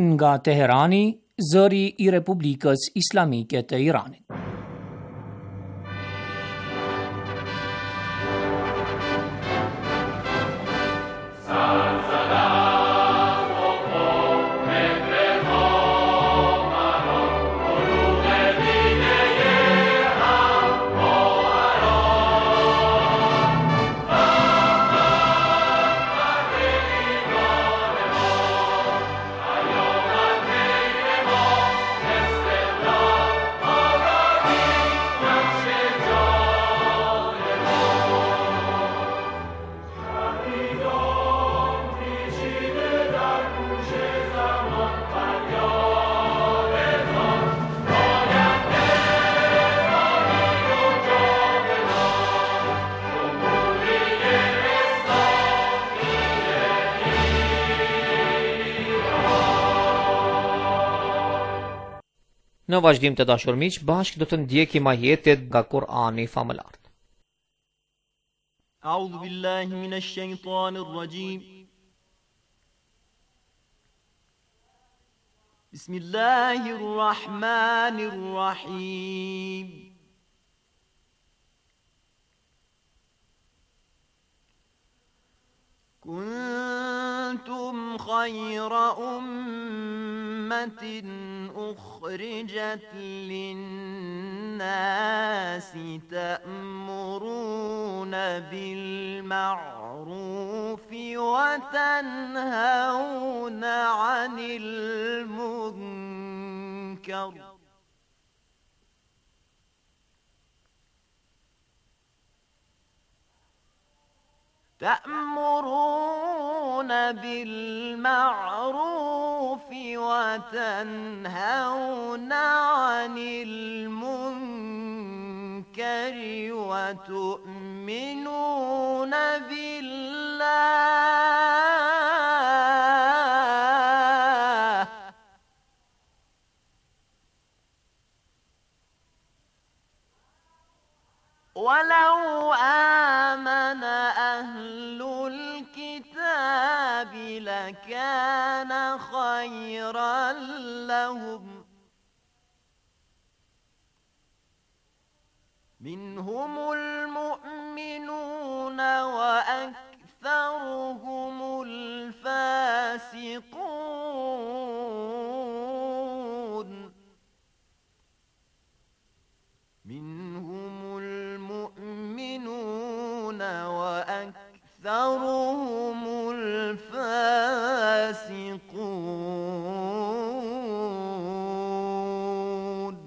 nga Teherani, zëri I Republikës Islamike të Iranit. Në vazhdim të dashur miq, bashkë do të ndjekim ajetet nga Kur'ani famëlar. A'udhu billahi minash shaitanir rajim. Bismillahir rahmanir rahim. كنتم خير أمة أخرجت للناس تأمرون بالمعروف وتنهون عن المنكر وتنهون عن المنكر وتؤمنون بالله ولو آمن أهل الكتاب لكان خيرا لهم منهم المؤمنون وأكثرهم الفاسقون منهم المؤمنون وأكثرهم الفاسقون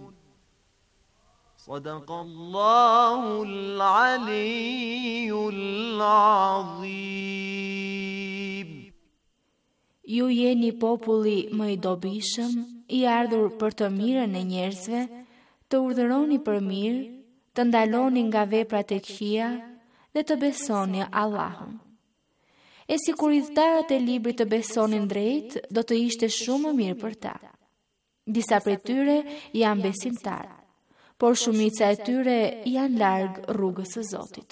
صدق الله العلي العظيم. Ju jeni populli më I dobishëm, I ardhur për të mirën e njerëzve, të urdhëroni për mirë, të ndaloni nga veprat e këqija dhe të besoni Allahun. E si kur udhëtarët e librit të besonin drejt, do të ishte shumë më mirë për ta. Disa prej tyre janë besimtarë, por shumica e tyre janë larg rrugës së Zotit.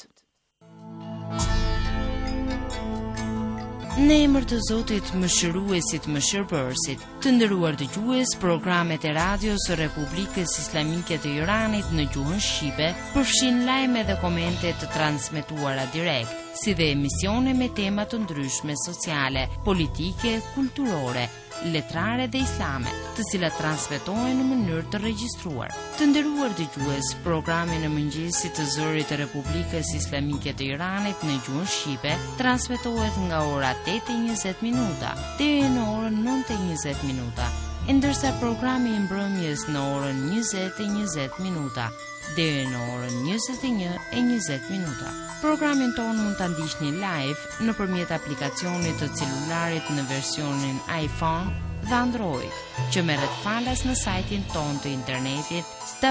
Në emër të Zotit, mëshiruesit, mëshirbërësit, të nderuar dëgjues, programet e radios së Republikës Islamike të Iranit në gjuhën shqipe përfshin lajme dhe komente të transmetuara direkt, si dhe emisione me tema të ndryshme sociale, politike, kulturore, letrare dhe islame, të cilat transmetohen në mënyrë të regjistruar. Të nderuar dëgjues, programi në mëngjesit të zërit të Republikës Islamike të Iranit në gjuhën shqipe transmetohet nga ora 8:20 deri në orën 9:20, ndërsa programi I mbrëmjes në orën 20:20 deri në orën 21:20. Programin tonë mund ta ndiqni live nëpërmjet aplikacionit të celularit në versionin iPhone dhe Android, që merret falas në sajtin tonë të internetit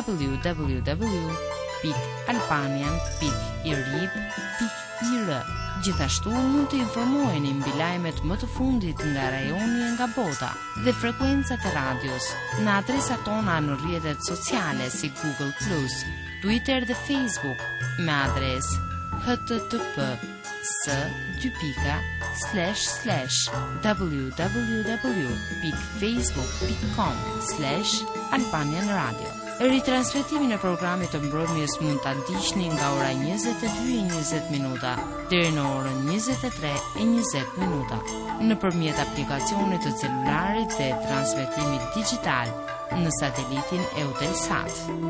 www.albanian.irib.ir. Gjithashtu mund të informoheni mbi lajmet më të fundit nga rajoni e nga bota dhe frekuencat e radios në adresat tona në rrjetet sociale si Google+, Twitter dhe Facebook me adresë https:// www.facebook.com/albanian radio. Ritransmetimin e programit të mbrëmjes mund ta ndiqni nga ora 22:20 minuta deri në orën 23:20 minuta nëpërmjet aplikacionit të celularit dhe transmetimit digital në satelitin Eutelsat.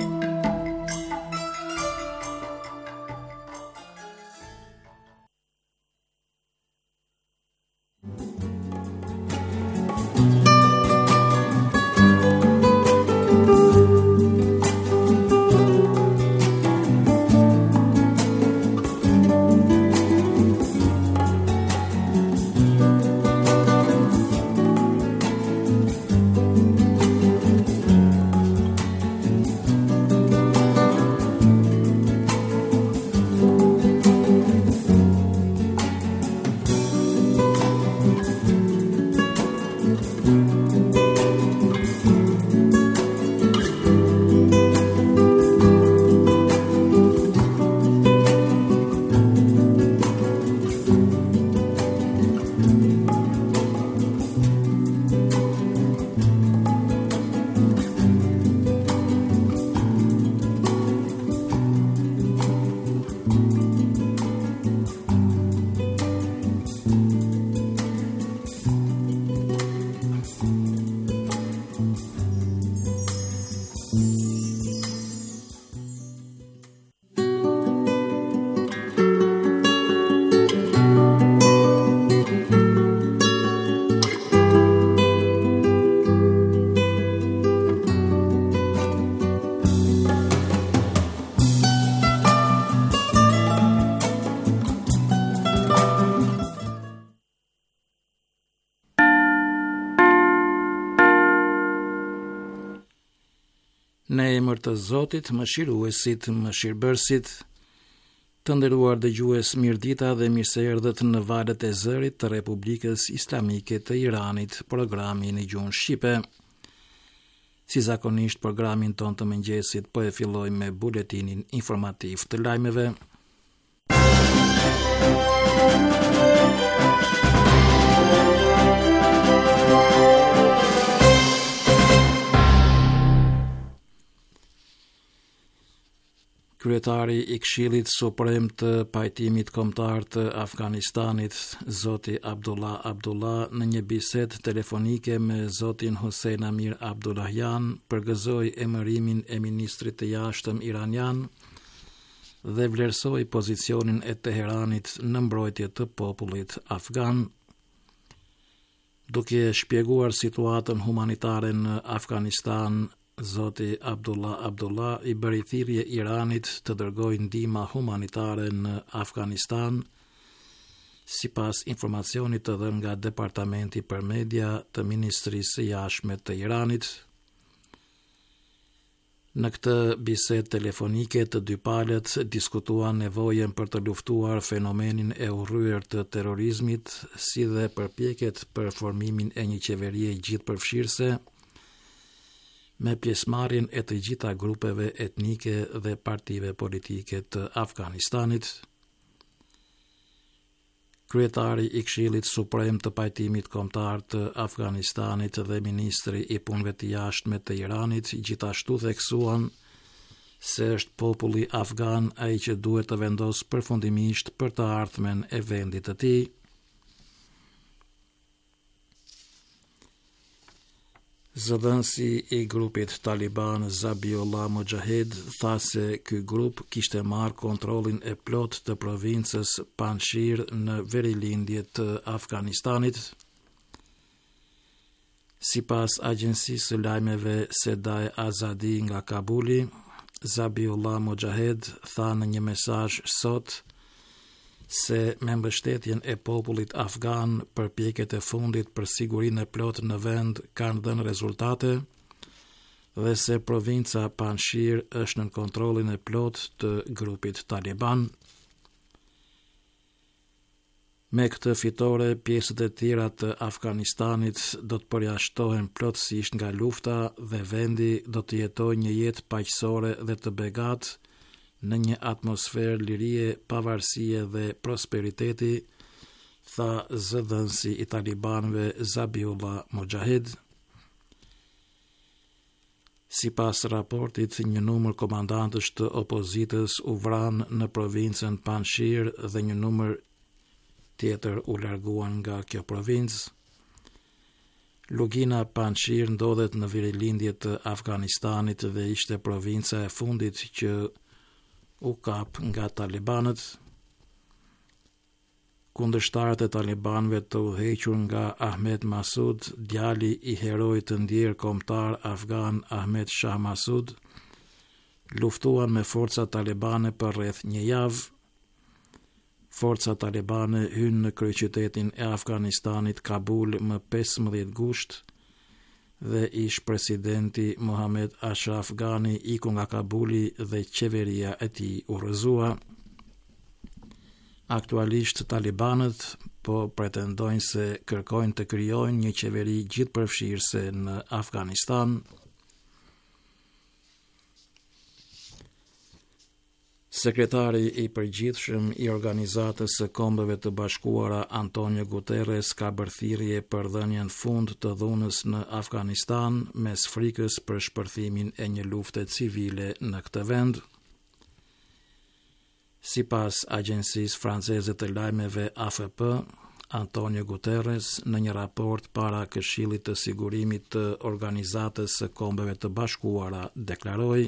Në emër të Zotit, Mëshiruesit, Mëshirbërësit, të nderuar dëgjues, mirëdita dhe mirëseerdhët në valët e zërit të Republikës Islamike të Iranit, programin në gjuhën shqipe. Si zakonisht, programin ton të mëngjesit po e filloj me buletinin informativ të lajmeve. Kryetari i Këshillit Suprem të Pajtimit Kombëtar të Afganistanit, Zoti Abdullah, në një bisedë telefonike me Zotin Hossein Amir Abdullahian, përgëzoi emërimin e ministrit të jashtëm iranian dhe vlerësoi pozicionin e Teheranit në mbrojtje të popullit afgan. Duke shpjeguar situatën humanitare në Afganistan, Zoti Abdullah i bëri thirrje Iranit të dërgojë ndihmë humanitare në Afganistan, sipas informacionit të dhënë nga Departamenti për Media të Ministrisë së Jashtme të Iranit. Në këtë bisedë telefonike të dy palët diskutuan nevojën për të luftuar fenomenin e urryer të terrorizmit, si dhe përpjekjet për formimin e një qeverie gjithëpërfshirëse me pjesëmarrjen e të gjitha grupeve etnike dhe partive politike të Afganistanit. Kryetari i Këshillit Suprem të Pajtimit Kombëtar të Afganistanit dhe ministri i punëve të jashtme të Iranit gjithashtu theksuan se është populli afgan ai që duhet të vendosë përfundimisht për të ardhmen e vendit të tij. Zëdhënësi i grupit Taliban Zabiullah Mujahid tha se ky grup kishte marrë kontrollin e plot të provincës Panjshir në verilindje të Afganistanit. Sipas agjencisë së lajmeve Sedai Azadi nga Kabuli, Zabiullah Mujahid tha në një mesazh sot se me mbështetjen e popullit afgan, përpjekjet e fundit për sigurinë e plotë në vend kanë dhënë rezultate dhe se provinca Panjshir është në kontrollin e plotë të grupit Taliban. Me këtë fitore, pjesët e tjera të Afganistanit do të përjashtohen plotësisht nga lufta dhe vendi do të jetojë një jetë paqësore dhe të begatë në një atmosferë lirie, pavarësie dhe prosperiteti, tha zëdhënësi i talibanëve Zabiullah Mujahid. Sipas raportit, një numër komandantësh të opozitës u vranë në provincën Panjshir dhe një numër tjetër u larguan nga kjo provincë. Lugina Panjshir ndodhet në verilindje të Afganistanit dhe ishte provinca e fundit që u kap nga talibanët. Kundërshtarët e talibanëve të udhëhequr nga Ahmed Masud, djali i heroit të ndjerë kombëtar afgan Ahmed Shah Masud, luftuan me forcat talibane për rreth një javë. Forcat talibane hynë në kryeqytetin e Afganistanit Kabul më 15 gusht dhe ish presidenti Mohamed Ashraf Ghani iku nga Kabuli dhe qeveria e tij u rrëzua. Aktualisht talibanët po pretendojnë se kërkojnë të krijojnë një qeveri gjithëpërfshirëse në Afganistan. Sekretari i përgjithshëm i Organizatës së Kombeve të Bashkuara Antonio Guterres ka bërë thirrje për dhënien fund të dhunës në Afganistan mes frikës për shpërthimin e një lufte civile në këtë vend. Sipas agjencisë franceze të lajmeve AFP, Antonio Guterres në një raport para Këshillit të Sigurimit të Organizatës së Kombeve të Bashkuara deklaroi: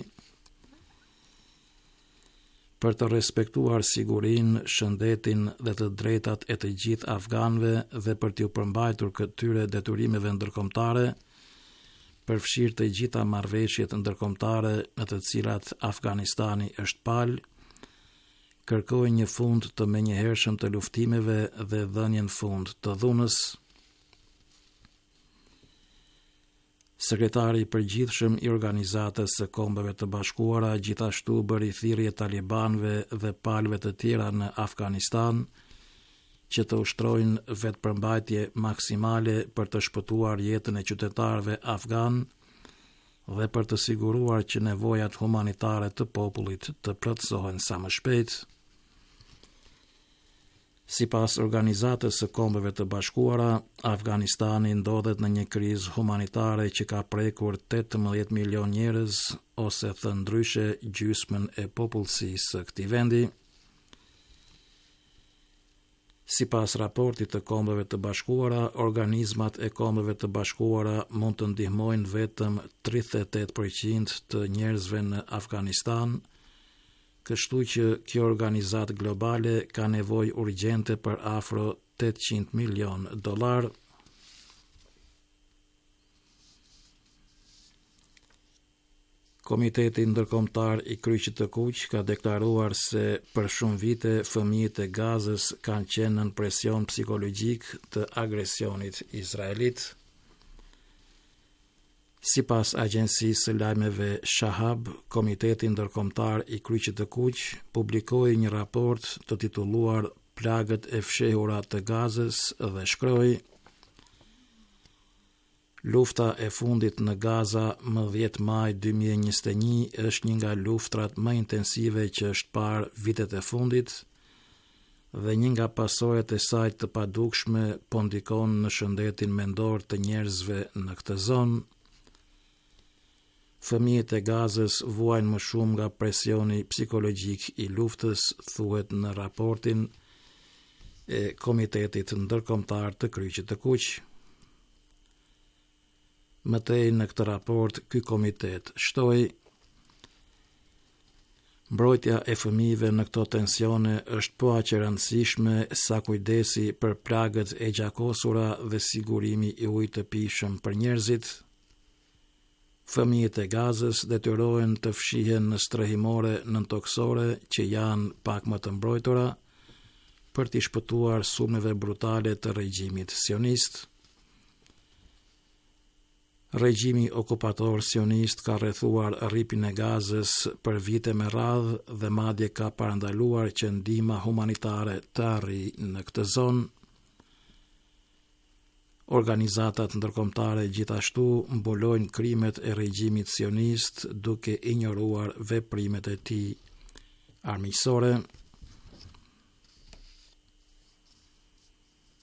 për të respektuar sigurinë, shëndetin dhe të drejtat e të gjithë afganëve dhe për t'u përmbajtur këtyre detyrimeve ndërkombëtare, përfshirë të gjitha marrëveshjet ndërkombëtare në të cilat Afganistani është palë, kërkoj një fund të menjëhershëm të luftimeve dhe dhënien fund të dhunës. Sekretari i përgjithshëm i Organizatës së Kombeve të Bashkuara gjithashtu bëri thirrje talibanëve dhe palëve të tjera në Afganistan që të ushtrojnë vetëpërmbajtje maksimale për të shpëtuar jetën e qytetarëve afgan dhe për të siguruar që nevojat humanitare të popullit të plotësohen sa më shpejt. Sipas Organizatës së Kombeve të Bashkuara, Afganistani ndodhet në një krizë humanitare që ka prekur 18 milion njerëz, ose thënë ndryshe gjysmën e popullsisë së këtij vendi. Sipas raportit të Kombeve të Bashkuara, organizmat e Kombeve të Bashkuara mund të ndihmojnë vetëm 38% të njerëzve në Afganistan, kështu që kjo organizat globale ka nevojë urgjente për afro $800 milion. Komiteti ndërkombëtar i Kryqit të Kuq ka deklaruar se për shumë vite fëmijët e Gazës kanë qenë në presion psikologjik të agresionit izraelit. Sipas agjencisë së lajmeve Shahab, Komiteti ndërkombëtar i Kryqit të Kuq publikoi një raport të titulluar Plagët e fshehura të Gazës dhe shkroi: Lufta e fundit në Gaza më 10 maj 2021 është një nga luftrat më intensive që është parë vitet e fundit dhe një nga pasojat e saj të padukshme po ndikon në shëndetin mendor të njerëzve në këtë zonë. Fëmijët e Gazës vuajnë më shumë nga presioni psikologjik i luftës, thuhet në raportin e Komitetit ndërkombëtar të Kryqit të Kuq. Mëtej në këtë raport, ky komitet shtoi: mbrojtja e fëmijëve në këto tensione është po aq e rëndësishme sa kujdesi për plagët e gjakosura dhe sigurimi i ujit të pijshëm për njerëzit. Fëmijët e Gazës detyrohen të fshihen në strehimore nëntoksore që janë pak më të mbrojtura për t'i shpëtuar sulmeve brutale të regjimit sionist. Regjimi okupator sionist ka rrethuar rripin e Gazës për vite me radhë dhe madje ka parandaluar që ndihma humanitare të arrijë në këtë zonë. Organizatat ndërkombëtare gjithashtu mbulojnë krimet e regjimit sionist duke injoruar veprimet e tij armiqësore.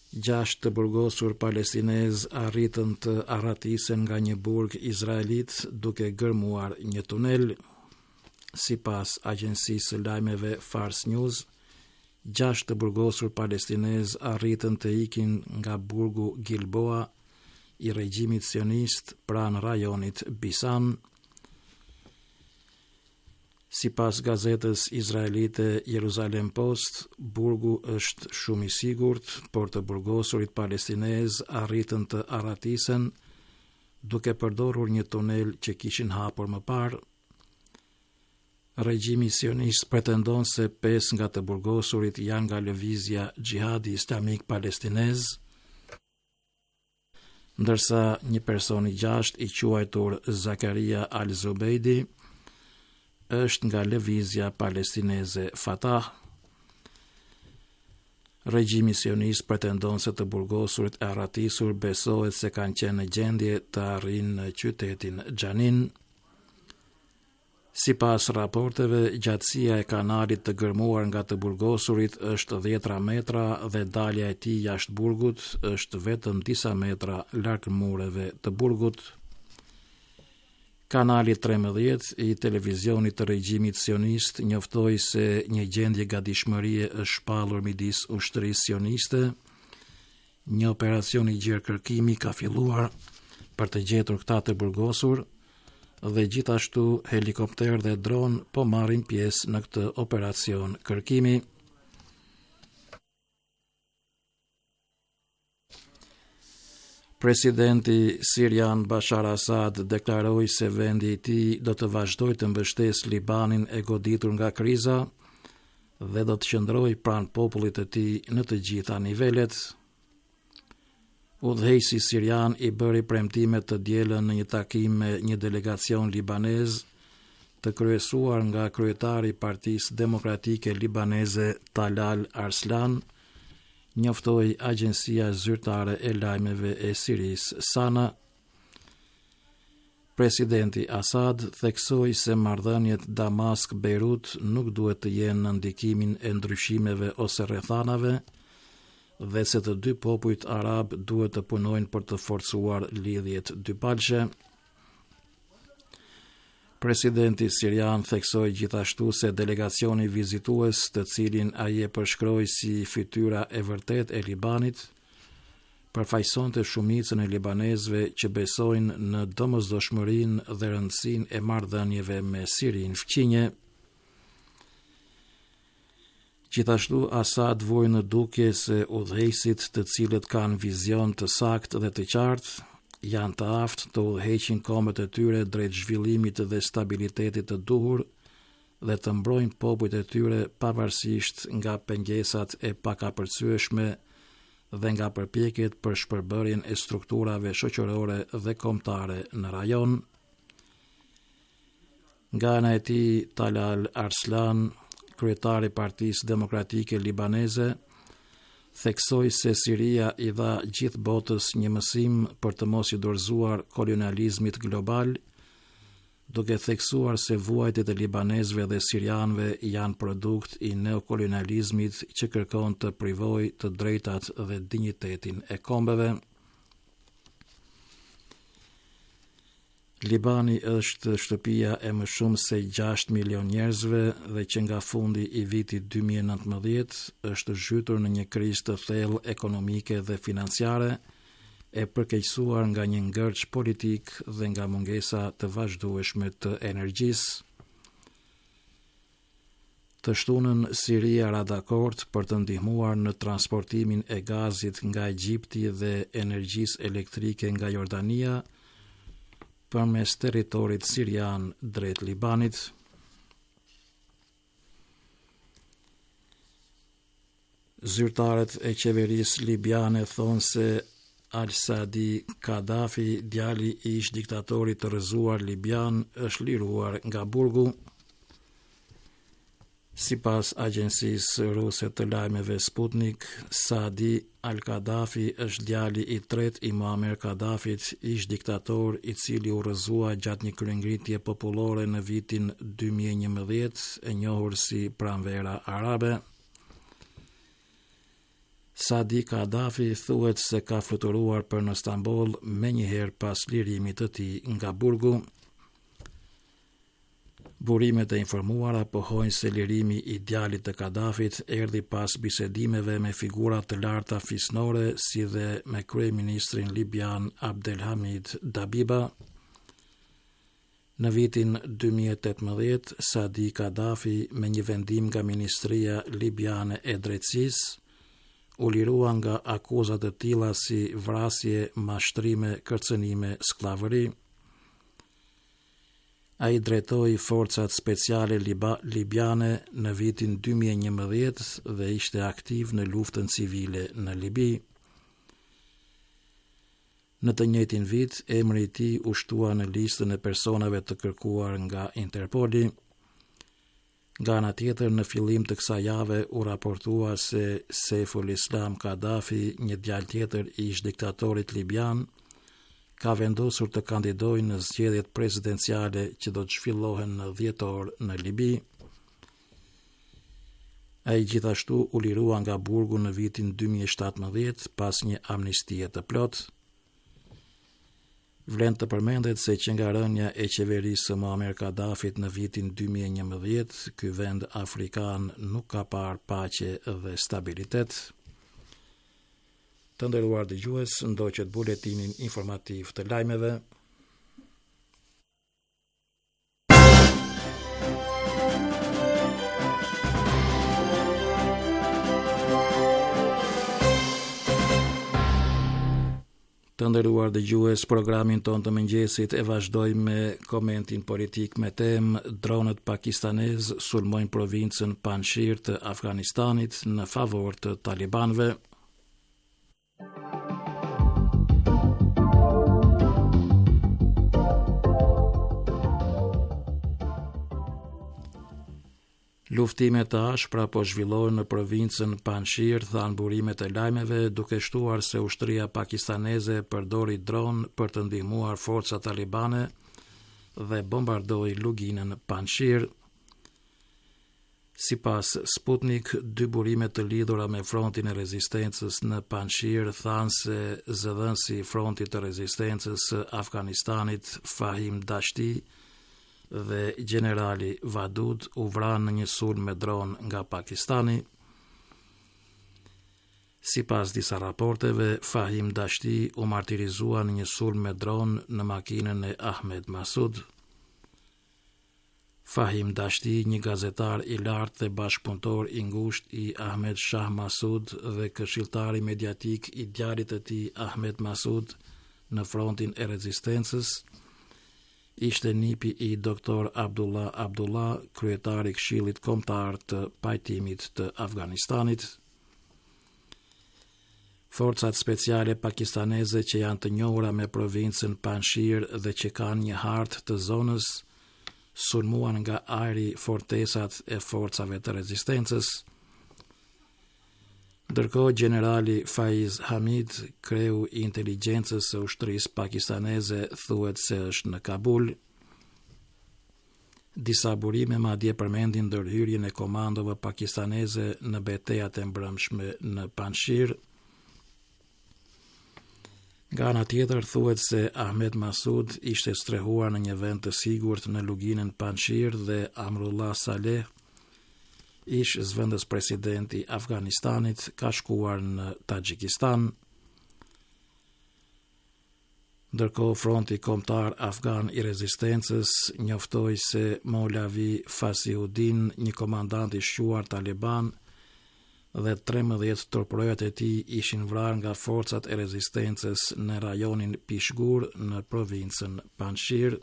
6 të burgosur palestinez arritën të arratisen nga një burg izraelit duke gërmuar një tunel. Sipas agjencisë së lajmeve Fars News, 6 të burgosur palestinez arritën të ikin nga burgu Gilboa i regjimit sionist pranë rajonit Bisan. Sipas gazetës izraelite Jerusalem Post, burgu është shumë i sigurt, por të burgosurit palestinez arritën të arratisen duke përdorur një tunel që kishin hapur më parë. Regjimi sionist pretendon se 5 nga të burgosurit janë nga lëvizja Xhihadi Islamik Palestinez, ndërsa një person i gjashtë i quajtur Zakaria Al-Zubeidi është nga lëvizja palestineze Fatah. Regjimi sionist pretendon se të burgosurit e arratisur besohet se kanë qenë në gjendje të arrijnë në qytetin Xhanin. Sipas raporteve, gjatësia e kanalit të gërmuar nga të burgosurit është 10 metra dhe dalja e tij jashtë burgut është vetëm disa metra larg mureve të burgut. Kanali 13 i televizionit të regjimit sionist njoftoi se një gjendje gatishmërie është shpallur midis ushtrisë sioniste. Një operacion i gjerë kërkimi ka filluar për të gjetur këta të burgosur dhe gjithashtu helikopter dhe dron po marrin pjesë në këtë operacion kërkimi. Presidenti sirian Bashar Assad deklaroi se vendi i tij do të vazhdojë të mbështesë Libanin e goditur nga kriza dhe do të qëndrojë pranë popullit të tij në të gjitha nivelet. Udhëheqësi sirian i bëri premtime të dielën në një takim me një delegacion libanez të kryesuar nga kryetari i Partisë Demokratike Libaneze Talal Arslan, njoftoi agjencia zyrtare e lajmeve e Sirisë Sana. Presidenti Assad theksoi se marrëdhëniet Damask-Beirut nuk duhet të jenë në ndikimin e ndryshimeve ose rrethanave dhe se të dy popujt arab duhet të punojnë për të forcuar lidhjet dypalqe. Presidenti sirian theksoi gjithashtu se delegacioni vizitues, të cilin ai e përshkroi si fytyra e vërtet e Libanit, përfaqësonte shumicën e libanezëve që besojnë në domosdoshmërinë dhe rëndësinë e marrëdhënieve me Sirinë fqinje. Gjithashtu Assad voi në dukje se udhëheqësit, të cilët kanë vizion të saktë dhe të qartë, janë të aftë të udhëheqin kombët e tyre drejt zhvillimit dhe stabilitetit të duhur dhe të mbrojnë popujt e tyre pavarësisht nga pengesat e pakapërcyeshme dhe nga përpjekjet për shpërbërjen e strukturave shoqërore dhe kombëtare në rajon. Nga ana e tij, Talal Arslan, kryetari i Partisë Demokratike Libaneze, theksoi se Siria i dha gjithë botës një mësim për të mos i dorëzuar kolonializmit global, duke theksuar se vuajtjet e libanezëve dhe sirianëve janë produkt i neokolonializmit që kërkon të privojë të drejtat dhe dinjitetin e kombeve. Libani është shtëpia e më shumë se 6 milion njerëzve dhe që nga fundi i vitit 2019 është zhytur në një krizë të thellë ekonomike dhe financiare, e përkeqësuar nga një ngërç politik dhe nga mungesa të vazhdueshme të energjisë. Të shtunën, Siria ra dakord për të ndihmuar në transportimin e gazit nga Egjipti dhe energjisë elektrike nga Jordania përmes territorit sirian drejt Libanit. Zyrtarët e qeverisë libiane thonë se Al-Sadi Kadhafi, djali i ish diktatorit të rrëzuar libian, është liruar nga burgu. Sipas agjencisë ruse të lajmeve Sputnik, Sadi Al-Kadhafi është djali i tretë i Muammar Kadhafit, ish diktator i cili u rrëzua gjatë një kryengritje popullore në vitin 2011, e njohur si Pranvera Arabe. Sadi Kadhafi thuhet se ka fluturuar për në Stamboll menjëherë pas lirimit të tij nga burgu. Burimet e informuara pohojnë se lirimi i djalit të Kadhafit erdhi pas bisedimeve me figura të larta fisnore si dhe me kryeministrin libian Abdelhamid Dabiba. Në vitin 2018, Sadi Kadhafi me një vendim nga Ministria Libiane e Drejtësisë u lirua nga akuzat të tilla si vrasje, mashtrime, kërcënime, skllavëri. Ai drejtoi forcat speciale libiane në vitin 2011 dhe ishte aktiv në luftën civile në Libi. Në të njëjtin vit, emri i tij u shtua në listën e personave të kërkuar nga Interpoli. Nga ana tjetër, në fillim të kësaj jave u raportua se Saiful Islam Kadhafi, një djalë tjetër i ish diktatorit libian, ka vendosur të kandidojë në zgjedhjet presidenciale që do të zhvillohen në dhjetor në Libi. Ai gjithashtu u lirua nga burgu në vitin 2017 pas një amnistie të plotë. Vlen të përmendet se që nga rënja e qeverisë së Muammar Kadhafit në vitin 2011, ky vend afrikan nuk ka parë paqe dhe stabilitet. Të nderuar dëgjues, ndoqët buletinin informativ të lajmeve. Të nderuar dëgjues, programin ton të mëngjesit e vazhdojmë me komentin politik me temë dronët pakistanez sulmojnë provincën Panjshir të Afganistanit në favor të talibanëve. Luftime të ashpra po zhvillohen në provincën Panjshir, thanë burimet e lajmeve, duke shtuar se ushtria pakistaneze përdori dron për të ndihmuar forcat talibane dhe bombardoi luginën Panjshir. Sipas Sputnik, dy burime të lidhura me frontin e rezistencës në Panjshir thanë se zëdhënësi i frontit të rezistencës së Afganistanit, Fahim Dashti, dhe generali Vadud u vranë në një sulm me dron nga Pakistani. Sipas disa raporteve, Fahim Dashti u martirizua në një sulm me dron në makinën e Ahmed Masud. Fahim Dashti, një gazetar i lartë dhe bashkëpunëtor i ngushtë i Ahmed Shah Masud dhe këshilltari mediatik i djalit të tij Ahmed Masud në frontin e rezistencës, ishte nipi i doktor Abdullah, kryetari i Këshillit Kombëtar të Pajtimit të Afganistanit. Forcat speciale pakistaneze që janë të njohura me provincën Panjshir dhe që kanë një hartë të zonës, sulmuan nga ajri fortesat e forcave të rezistencës. Ndërkohë, generali Faiz Hamid, kreu i inteligjencës së ushtrisë pakistaneze, thuhet se është në Kabul. Disa burime madje përmendin ndërhyrjen e komandove pakistaneze në betejat e mbrëmshme në Panjshir. Nga ana tjetër, thuhet se Ahmed Masud ishte strehuar në një vend të sigurt në luginën Panjshir dhe Amrullah Saleh, ish zëvendës presidenti Afganistanit, ka shkuar në Tajikistan. Ndërkohë, fronti kombëtar afgan i rezistencës njoftoi se Maulavi Fasiuddin, një komandant i shquar taliban, dhe 13 turprojat e tij ishin vrarë nga forcat e rezistencës në rajonin Pishgur në provincën Panjshir.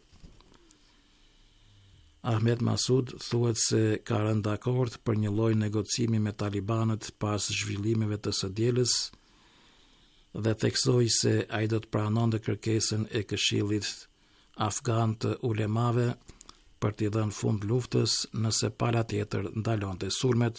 Ahmed Masud thuhet se ka rënë dakord për një lloj negocimi me talibanët pas zhvillimeve të së dielës dhe theksoi se ai do të pranonte kërkesën e Këshillit Afgan të ulemave për t'i dhënë fund luftës nëse pala tjetër ndalonte sulmet.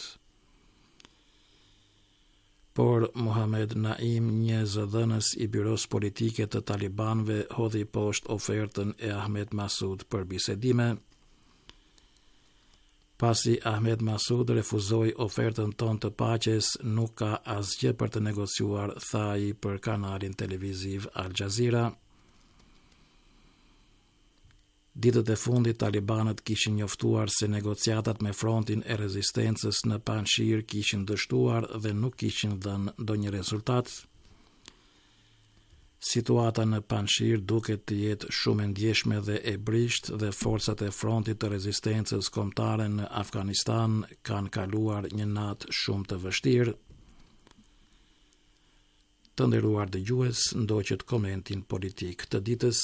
Por Mohamed Naim, një zëdhënës i byros politike të talibanëve, hodhi poshtë ofertën e Ahmed Masud për bisedime. Pasi Ahmed Masud refuzoi ofertën tonë të paqes, nuk ka asgjë për të negociuar, tha ai për kanalin televiziv Al Jazeera. Ditët e fundit talibanët kishin njoftuar se negociatat me frontin e rezistencës në Panjshir kishin dështuar dhe nuk kishin dhënë ndonjë rezultat. Situata në Panjshir duket të jetë shumë e ndjeshme dhe e brisht dhe forcat e frontit të rezistencës kombëtare në Afganistan kanë kaluar një natë shumë të vështirë. Të nderuar dëgjues, ndoqët komentin politik të ditës.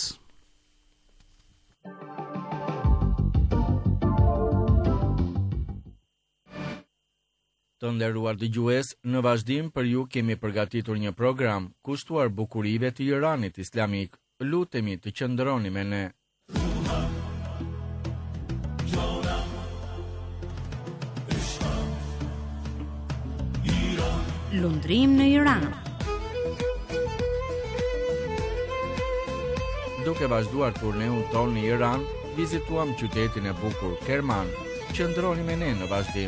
Të nderuar dëgjues, në vazhdim për ju kemi përgatitur një program kushtuar bukurive të Iranit Islamik. Lutemi të qëndroni me ne. Lundrim në Iran. Duke vazhduar turneun tonë në Iran, vizituam qytetin e bukur Kerman. Qëndroni me ne në vazhdim.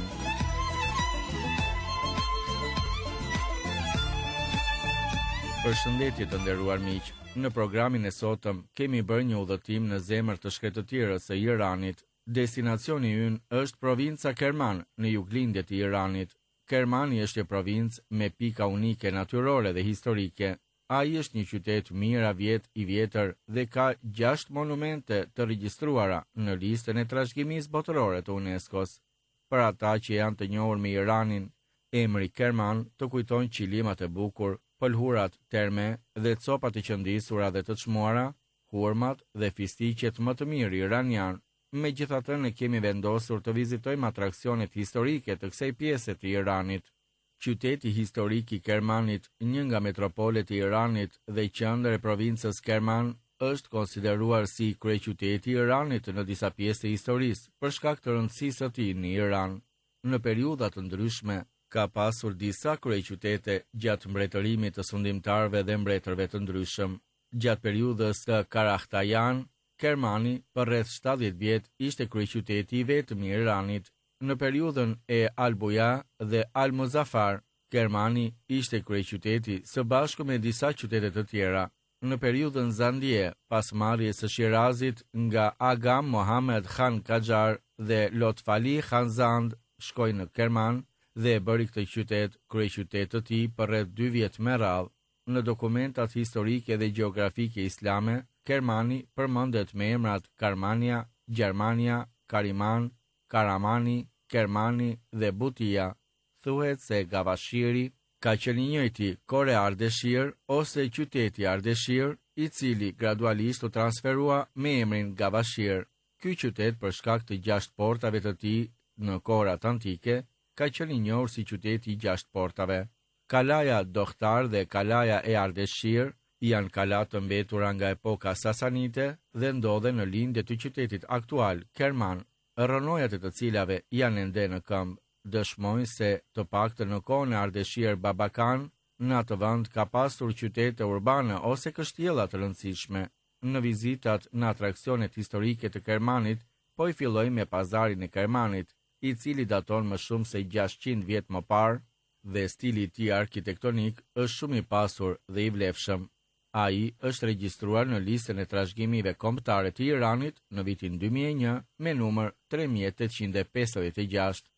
Përshëndetje të nderuar miq. Në programin e sotëm kemi bërë një udhëtim në zemër të shkretëtirës së Iranit. Destinacioni ynë është provinca Kerman në juglindje të Iranit. Kermani është një provincë me pika unike natyrore dhe historike. Ai është një qytet mijëra vjet i vjetër dhe ka 6 monumente të regjistruara në listën e trashëgimisë botërore të UNESCO-s. Për ata që janë të njohur me Iranin, emri Kerman të kujton qilimat e bukur, pëlhurat, terme dhe copat e qëndisura dhe të çmuara, hurmat dhe fistiqet më të mirë iranian. Megjithatë, ne kemi vendosur të vizitojmë atraksionet historike të kësaj pjese të Iranit. Qyteti historik i Kermanit, një nga metropolet e Iranit dhe qendër e provincës Kerman, është konsideruar si kryeqyteti i Iranit në disa pjesë të historisë për shkak të rëndësisë së tij në Iran. Në periudha të ndryshme ka pasur disa kryeqytete gjatë mbretërimit të sundimtarëve dhe mbretërve të ndryshëm. Gjatë periudhës së Karahtajan, Kermani për rreth 70 vjet ishte kryeqyteti i vetëm i Iranit. Në periudhën e Al-Buja dhe Al-Muzaffar, Kermani ishte kryeqyteti së bashku me disa qytete të tjera. Në periudhën Zandie, pas marrjes së Shirazit nga Aga Mohammed Khan Qajar dhe Lotfali Khanzand, shkoi në Kerman dhe bëri këtë qytet kryeqytet të tij për rreth 2 vjet me radhë. Në dokumentat historike dhe gjeografike islame, Kermani përmendet me emrat Karmania, Gjermania, Kariman, Karamani, Kermani dhe Butia. Thuhet se Gavashiri ka qenë i njëjti kore Ardeshir ose qyteti Ardeshir, i cili gradualisht u transferua me emrin Gavashir. Ky qytet për shkak të 6 portave të tij në kohrat antike ka qenë i njohur si qyteti i 6 portave. Kalaja Dohtar dhe Kalaja e Ardeshir janë kala të mbetura nga epoka Sasanite dhe ndodhen në lindje të qytetit aktual Kerman. Rrënojat e të cilave janë ende në këmbë dëshmojnë se të paktën në kohën e Ardeshir Babakan, në atë vend ka pasur qytete urbane ose kështjella të rëndësishme. Në vizitat në atraksionet historike të Kermanit, po i filloj me pazarin e Kermanit, i cili daton më shumë se 600 vjet më parë dhe stili i tij arkitektonik është shumë i pasur dhe i vlefshëm. Ai është regjistruar në listën e trashëgimive kombëtare të Iranit në vitin 2001 me numër 3856.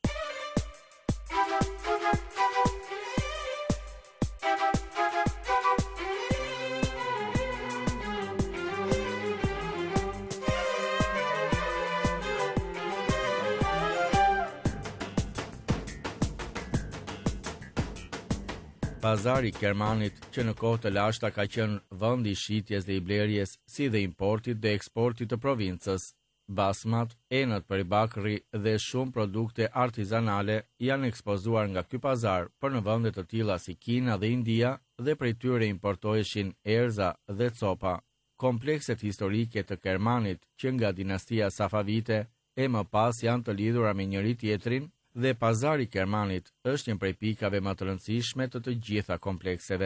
Pazari Kermanit, që në kohë të lashta ka qenë vendi i shitjes dhe i blerjes, si dhe importit dhe eksportit të provincës. Basmat, enët për i bakri dhe shumë produkte artizanale janë ekspozuar nga ky pazar për në vende të tilla si Kina dhe India dhe prej tyre importoheshin erza dhe copa. Komplekset historike të Kermanit, që nga dinastia Safavite e më pas janë të lidhura me njëri tjetrin, dhe pazari Kermanit është një prej pikave më të rëndësishme të gjitha komplekseve.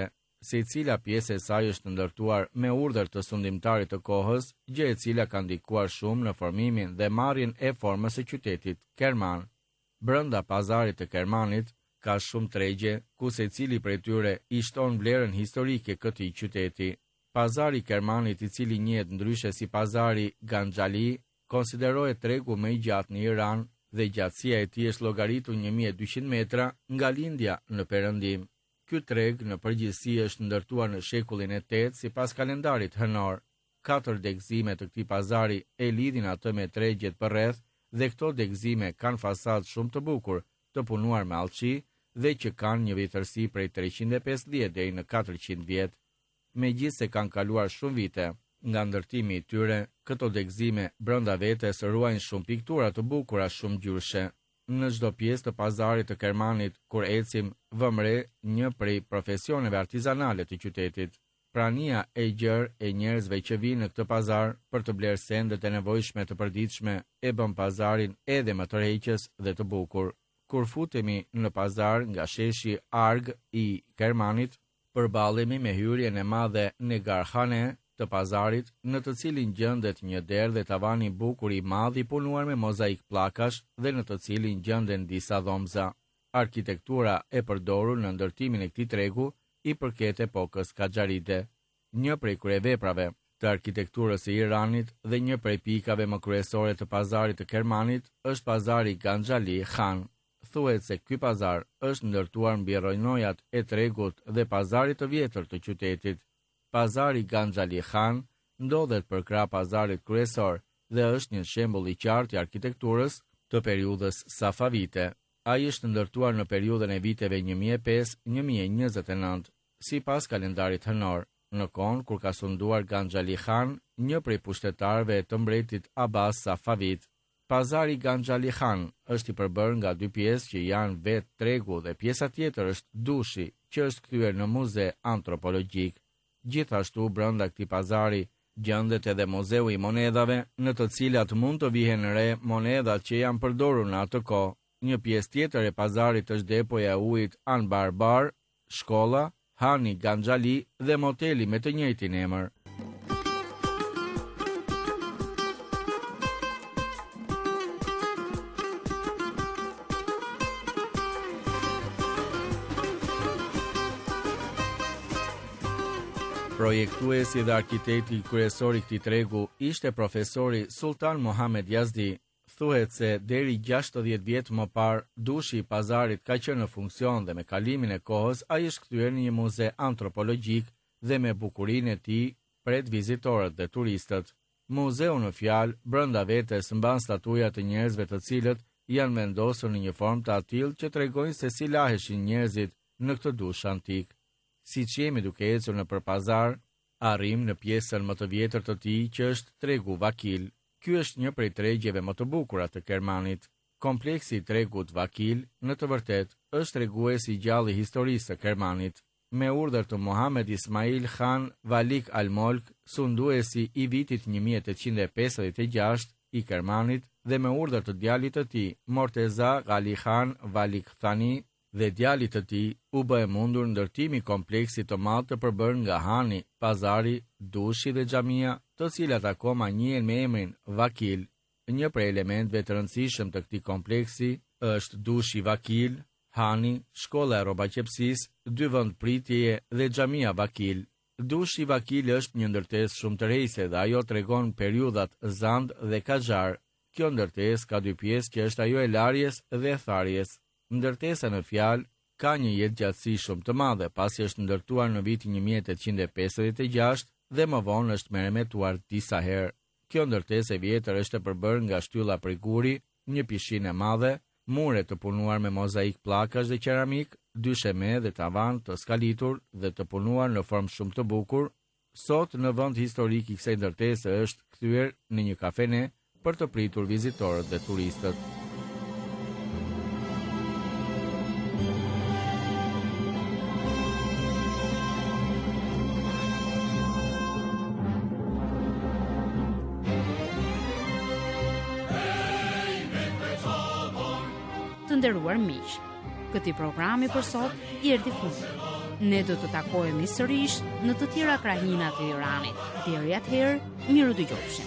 secila pjesë e saj është ndërtuar me urdhër të sundimtarit të kohës, gjë e cila ka ndikuar shumë në formimin dhe marrjen e formës së qytetit Kerman. Brenda pazarit të Kermanit ka shumë tregje, ku secili prej tyre i shton vlerën historike këtij qyteti. Pazari i Kermanit, i cili njihet ndryshe si pazari Ganxhali, konsiderohet tregu më i gjatë në Iran dhe gjatësia e tij është llogaritur 1200 metra nga lindja në perëndim. Ky treg në përgjithësi është ndërtuar në shekullin e 8 sipas kalendarit hënor. 4 degëzime të këtij pazari e lidhin atë me tregjet përreth dhe këto degëzime kanë fasadë shumë të bukur, të punuar me allçi dhe që kanë një vjetërsi prej 350 deri në 400 vjet. Megjithse kanë kaluar shumë vite nga ndërtimi i tyre, këto degëzime brenda vetes ruajnë shumë piktura të bukura shumë ngjyrshe. Në çdo pjesë të pazarit të Kermanit kur ecim, vëmë re një prej profesioneve artizanale të qytetit. Prania e gjerë e njerëzve që vinë në këtë pazar për të blerë sendet e nevojshme të përditshme e bën pazarin edhe më tërheqës dhe të bukur. Kur futemi në pazar nga sheshi Arg i Kermanit, përballemi me hyrjen e madhe Negarkhane të pazarit, në të cilin gjendet një derë dhe tavani i bukur i madh i punuar me mozaik pllakash dhe në të cilin gjenden disa dhomza. Arkitektura e përdorur në ndërtimin e këtij tregu i përket epokës Kaxharide. Një prej kryeveprave të arkitekturës së Iranit dhe një prej pikave më kryesore të pazarit të Kermanit është pazari Ganxhali Khan. Thuhet se ky pazar është ndërtuar mbi rrojnojat e tregut dhe pazarit të vjetër të qytetit. Pazari Ganxhali Khan ndodhet për krah pazarit kryesor dhe është një shembull i qartë i arkitekturës të periudhës Safavite. Ai është ndërtuar në periudhën e viteve 1005-1029, sipas kalendarit hënor, në kohën kur ka sunduar Ganxhali Khan, një prej pushtetarëve të mbretit Abbas Safavit. Pazari Ganxhali Khan është i përbërë nga 2 pjesë që janë vetë tregu dhe pjesa tjetër është dushi, që është kthyer në muze antropologjik. Gjithashtu brenda këtij pazari gjendet edhe muzeu i monedhave, në të cilat mund të vihen re monedhat që janë përdorur në atë kohë. Një pjesë tjetër e pazarit është depoja e ujit Anbar Bar, shkolla, Hani Ganxhali dhe moteli me të njëjtin emër. Projektuesi dhe arkitekti kryesor i këtij tregu ishte profesori Sultan Mohamed Yazdi. Thuhet se deri 60 vjet më parë, dushi i pazarit ka qenë në funksion dhe me kalimin e kohës ai është kthyer në një muze antropologjik dhe me bukurinë e tij pret vizitorët dhe turistët. Muzeu në fjalë brenda vetes mban statuja të njerëzve të cilët janë vendosur në një formë të atill që tregojnë se si laheshin njerëzit në këtë dush antik. Siç jemi duke ecur nëpër pazar, arrim në pjesën më të vjetër të tij që është tregu Vakil. Ky është një prej tregjeve më të bukura të Kermanit. Kompleksi i tregut Vakil, në të vërtetë, është treguesi i gjallë i historisë së Kermanit. Me urdhër të Muhammad Ismail Khan Valik al-Molk, sunduesi i vitit 1856 i Kermanit, dhe me urdhër të djalit të tij, Morteza Ghali Khan Valik Thani, dhe djalit të tij, u bë e mundur ndërtimi i kompleksit të madh të përbërë nga hani, pazari, dushi dhe xhamia, të cilat akoma njihen me emrin Vakil. Një prej elementëve të rëndësishëm të këtij kompleksi është dushi Vakil, hani, shkolla e robaqepsisë, 2 vend pritjeje dhe xhamia Vakil. Dushi Vakil është një ndërtesë shumë të rejse dhe ajo tregon periudhat Zand dhe Kaxhar. Kjo ndërtesë ka 2 pjesë që është ajo e larjes dhe e tharjes. Ndërtesa në fjalë ka një jetëgjatësi shumë të madhe, pasi është ndërtuar në vitin 1856 dhe më vonë është merremetuar disa herë. Kjo ndërtesë e vjetër është e përbërë nga shtylla prej guri, një pishinë e madhe, mure të punuar me mozaik pllakash dhe qeramik, 2 sheme dhe tavan të skalitur dhe të punuar në formë shumë të bukur. Sot në vend historik i kësaj ndërtese është kthyer në një kafene për të pritur vizitorët dhe turistët. Të nderuar miq, këtij programi për sot i erdhi fundi. Ne do të takohemi sërish në të tjera krahina të Iranit. Deri atëherë, miru dëgjofshim.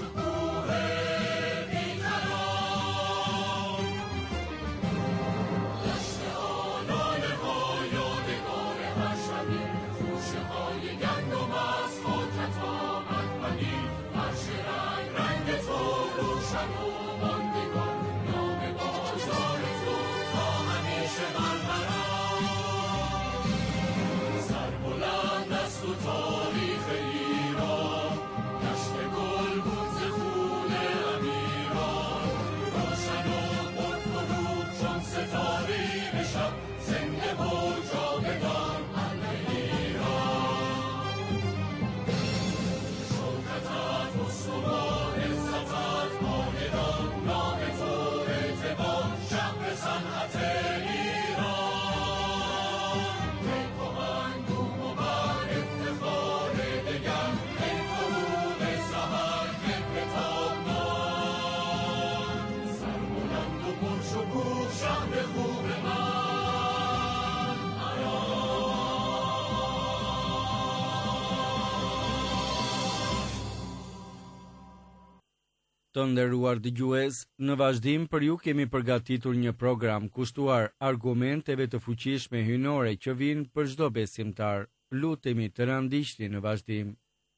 Të nderuar dëgjues, në vazhdim për ju kemi përgatitur një program kushtuar argumenteve të fuqishme hyjnore që vijnë për çdo besimtar. Lutemi të na ndiqni në vazhdim.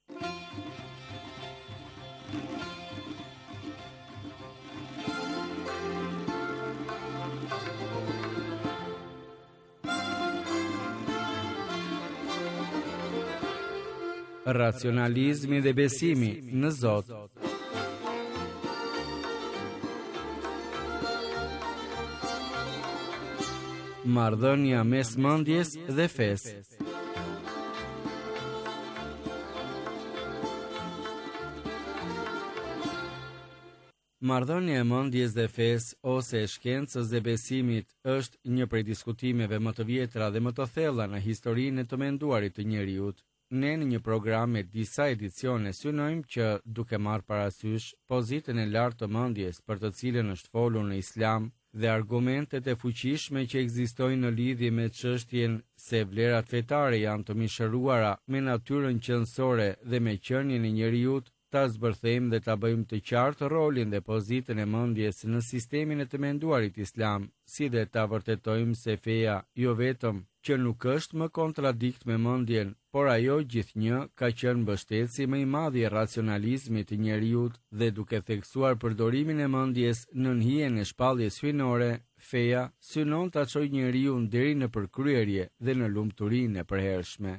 Racionalizmi dhe besimi në Zot. Marrëdhënia mes mendjes dhe fesë. Marrëdhënia e mendjes dhe fesë ose e shkencës dhe besimit është një prej diskutimeve më të vjetra dhe më të thella në historinë e të menduarit të njerëzit. Ne në një program me disa edicione synojmë që duke marrë parasysh pozitën e lartë të mendjes për të cilën është folur në Islam dhe argumentet e fuqishme që ekzistojnë në lidhje me çështjen se vlerat fetare janë të mishëruara me natyrën qendrore dhe me qenien e njeriu, ta zbërthejmë dhe ta bëjmë të qartë rolin dhe pozitën e mendjes në sistemin e të menduarit islam, si dhe ta vërtetojmë se feja jo vetëm që nuk është më kontradikt me mendjen, por ajo gjithnjë ka qenë mbështetësi më i madh i racionalizmit të njeriut dhe duke theksuar përdorimin e mendjes në hijen e shpalljes hyjnore, feja synon ta çojë njeriu deri në përkryerje dhe në lumturinë e përhershme.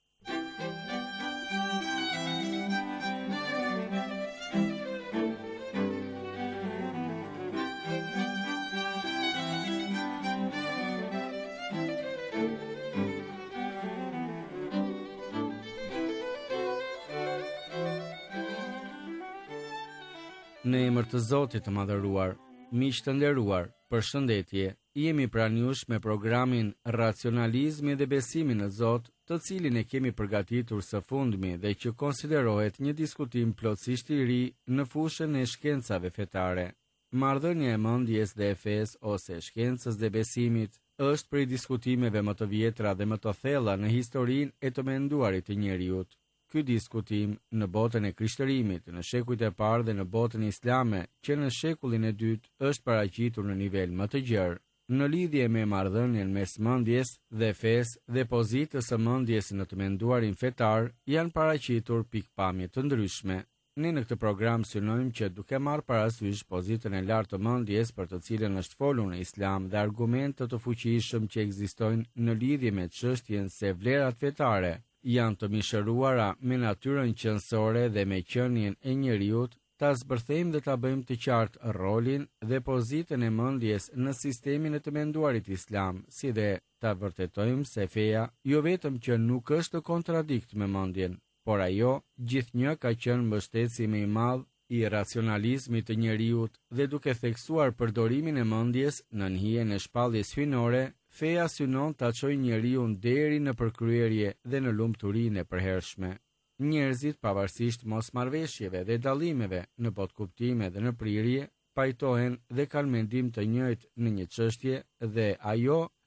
Në emër të Zotit të madhëruar, miq të nderuar, përshëndetje. Jemi pranë jush me programin Racionalizmi dhe besimi në Zot, të cilin e kemi përgatitur së fundmi dhe që konsiderohet një diskutim plotësisht i ri në fushën e shkencave fetare. Marrëdhënia e mendjes dhe e fesë ose shkencës dhe besimit është prej diskutimeve më të vjetra dhe më të thella në historinë e të menduarit të njerëzit. Ky diskutim në botën e krishtërimit, në shekujt e parë dhe në botën islame, që në shekullin e dytë është paraqitur në nivel më të gjerë, në lidhje me marrëdhënien mes mendjes dhe fesë dhe pozitës së mendjes në të menduarin fetar, janë paraqitur pikpamje të ndryshme. Ne në këtë program synojmë që duke marrë parasysh pozitën e lartë të mendjes për të cilën është folur në Islam dhe argumentet të fuqishëm që ekzistojnë në lidhje me çështjen se vlerat fetare janë të mishëruara me natyrën qendrore dhe me qenien e njeriut, ta zbërthejmë dhe ta bëjmë të qartë rolin dhe pozitën e mendjes në sistemin e të menduarit islam, si dhe ta vërtetojmë se feja jo vetëm që nuk është kontradikt me mendjen, por ajo gjithnjë ka qenë mbështetësi më i madh i racionalizmit të njeriut dhe duke theksuar përdorimin e mendjes në hijen e shpalljes hyjnore, feja synon ta çojë njeriu deri në përkryerje dhe në lumturinë e përhershme. Njerëzit, pavarësisht mosmarrveshjeve dhe dallimeve në botkuptime dhe në prirje, pajtohen dhe kanë mendim të njëjtë në një çështje dhe ajo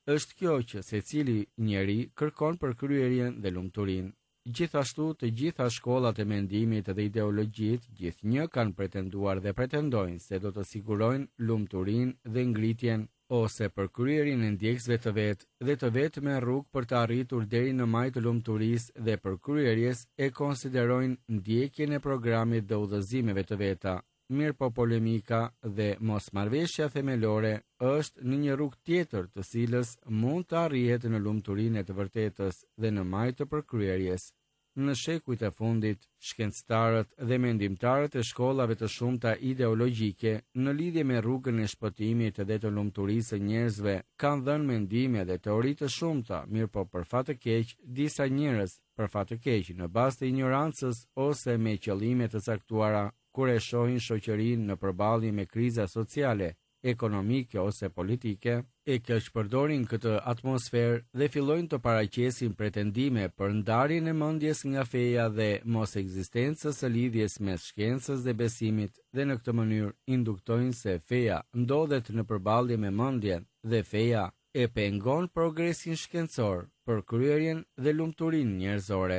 Është kjo që secili njeri kërkon për kryerjen dhe lumturinë. Gjithashtu, të gjitha shkollat e mendimit dhe ideologjit, gjithnjë kanë pretenduar dhe pretendojnë se do të sigurojnë lumturinë dhe ngritjen ose për kryerin e ndjekësve të vetë dhe të vetë me rrugë për të arritur deri në maj të lumturisë dhe për kryerjes e konsiderojnë ndjekjen e programit dhe udhëzimeve të veta. Mirë po polemika dhe mosmarrveshja themelore është në një rrugë tjetër të cilës mund të arrihet në lumturinë e të vërtetës dhe në maj të përkryerjes. Në shekujt e fundit, shkencëtarët dhe mendimtarët e shkollave të shumta ideologjike në lidhje me rrugën e shpëtimit dhe të lumturisë së njerëzve kanë dhënë mendime dhe teori të shumta, mirë po për fat të keq, disa njerëz për fat të keq në bazë të ignorancës ose me qëllime të caktuara, kur e shohin shoqërinë në përballje me kriza sociale, ekonomike ose politike, e keqpërdorin këtë atmosferë dhe fillojnë të paraqesin pretendime për ndarjen e mendjes nga feja dhe mos ekzistencës së lidhjes mes shkencës dhe besimit, dhe në këtë mënyrë induktojnë se feja ndodhet në përballje me mendjen dhe feja e pengon progresin shkencor për kryerjen dhe lumturinë njerëzore.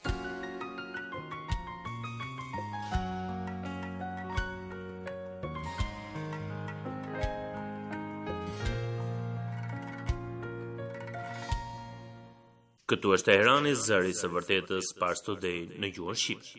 Këtu është Teherani, zëri i së vërtetës, Pars Today në gjuhën shqipe.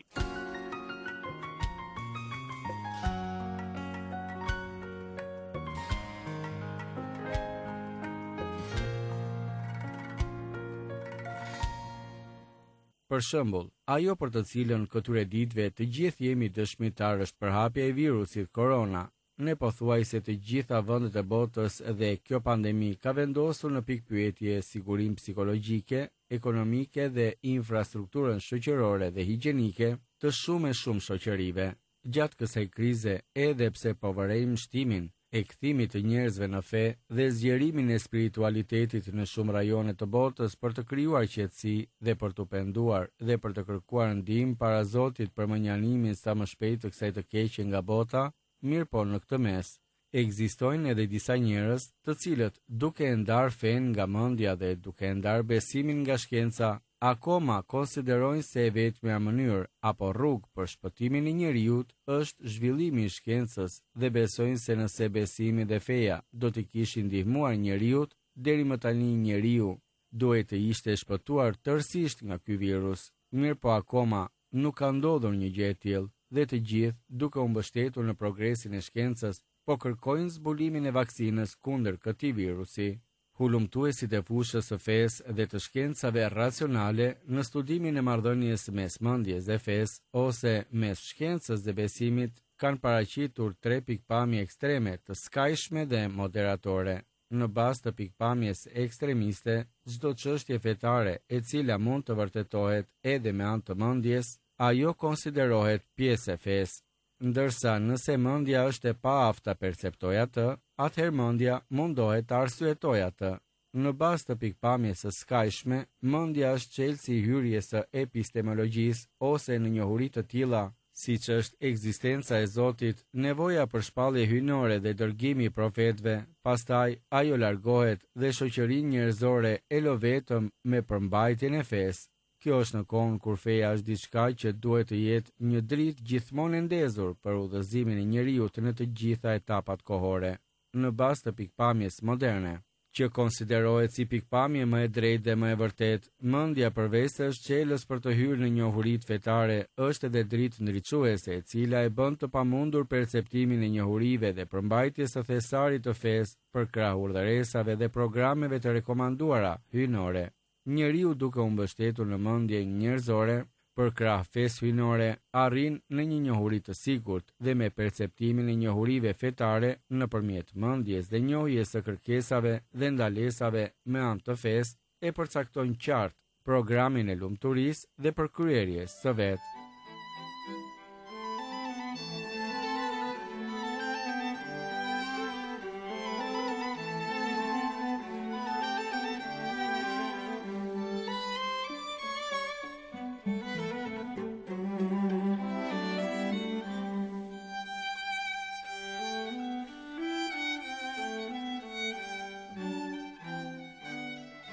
Për shembull, ajo për të cilën këtyre ditëve të gjithë jemi dëshmitar është përhapja e virusit korona. Ne pothuajse të gjitha vendet e botës dhe kjo pandemi ka vendosur në pikpyetje sigurinë psikologjike, ekonomike dhe infrastrukturën shoqërore dhe higjienike të shumë shoqërive. Gjatë kësaj krize, edhe pse po vërejmë shtimin e kthimit të njerëzve në fe dhe zgjerimin e spiritualitetit në shumë rajone të botës për të krijuar qetësi dhe për të penduar dhe për të kërkuar ndihmë para Zotit për mënjanimin sa më shpejt të kësaj të keqe nga bota, mirë po në këtë mes, ekzistojnë edhe disa njerëz të cilët duke e ndar fen nga mendja dhe duke e ndar besimin nga shkenca, akoma konsiderojnë se e vetmja mënyrë apo rrugë për shpëtimin e njerëzit është zhvillimi i shkencës dhe besojnë se nëse besimi dhe feja do t'i kishin ndihmuar njerëzit, deri më tani njeriu duhet të ishte shpëtuar tërësisht nga ky virus. Mirë po akoma nuk ka ndodhur një gjë e tillë dhe të gjithë, duke u mbështetur në progresin e shkencës, po kërkojnë zbulimin e vaksinës kundër këtij virusi. Hulumtuesit e fushës së fesë dhe të shkencave racionale në studimin e marrëdhënies mes mendjes dhe fesë ose mes shkencës dhe besimit kanë paraqitur 3 pikpamje ekstreme të skajshme dhe moderatore. Në bazë të pikpamjes ekstremiste, çdo çështje fetare e cila mund të vërtetohet edhe me anë të mendjes, ajo konsiderohet pjesë e fesë, ndërsa nëse mendja është e paaftë ta perceptojë atë, atëherë mendja mundohet të arsyetojë atë. Në bazë të pikpamjes së skajshme, mendja është çelësi i hyrjes së epistemologjisë ose në njohuri të tilla, siç është ekzistenca e Zotit, nevoja për shpallje hyjnore dhe dërgimi i profetëve, pastaj ajo largohet dhe shoqërinë njerëzore e lo vetëm me përmbajtjen e fesë. Kjo është në kohën kur feja është diçka që duhet të jetë një dritë gjithmonë e ndezur për udhëzimin e njeriut në të gjitha etapat kohore. Në bazë të pikpamjes moderne, që konsiderohet si pikpamje më e drejtë dhe më e vërtetë, mendja përveç se është çelës për të hyrë në njohuritë fetare, është edhe dritë ndriçuese, e cila e bën të pamundur perceptimin e njohurive dhe përmbajtjes së thesarit të fesë përkrah urdhëresave dhe programeve të rekomanduara hyjnore. Njeriu duke u mbështetur në mendje njerëzore për krah fesë hyjnore arrin në një njohuri të sigurt dhe me perceptimin e njohurive fetare nëpërmjet mendjes dhe njohjes së kërkesave dhe ndalesave me anë të fesë e përcaktojnë qartë programin e lumturisë dhe përkryerjes së vet.